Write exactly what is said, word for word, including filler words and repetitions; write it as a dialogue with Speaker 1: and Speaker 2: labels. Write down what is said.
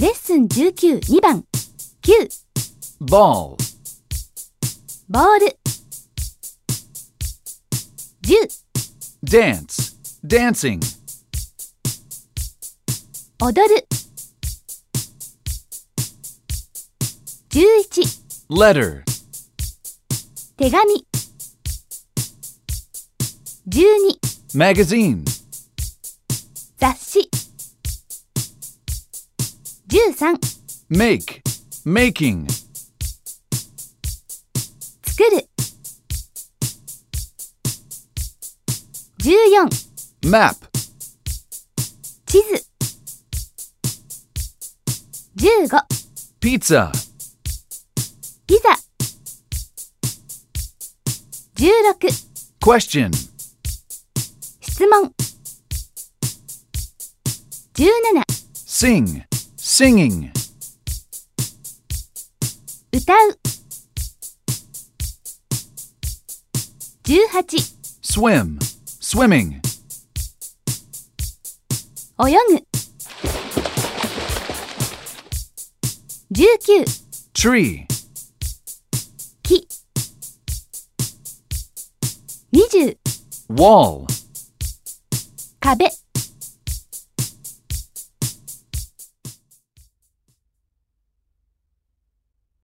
Speaker 1: レッスンじゅうきゅう、にばん、きゅう、
Speaker 2: ball,
Speaker 1: ボール、じゅう、
Speaker 2: dance, dancing,
Speaker 1: 踊る、じゅういち、
Speaker 2: letter,
Speaker 1: 手紙、じゅうに、
Speaker 2: magazine,
Speaker 1: 雑誌、じゅうさん、
Speaker 2: make, making,
Speaker 1: 作る、じゅうよん、
Speaker 2: map,
Speaker 1: 地図、じゅうご、
Speaker 2: pizza,
Speaker 1: ピザ、じゅうろく、
Speaker 2: question,
Speaker 1: 質問、じゅうなな、
Speaker 2: sing, singing,
Speaker 1: 歌う、じゅうはち、
Speaker 2: swim, swimming,
Speaker 1: 泳ぐ、じゅうきゅう、
Speaker 2: tree,
Speaker 1: 木、にじゅう、
Speaker 2: wall,
Speaker 1: 壁。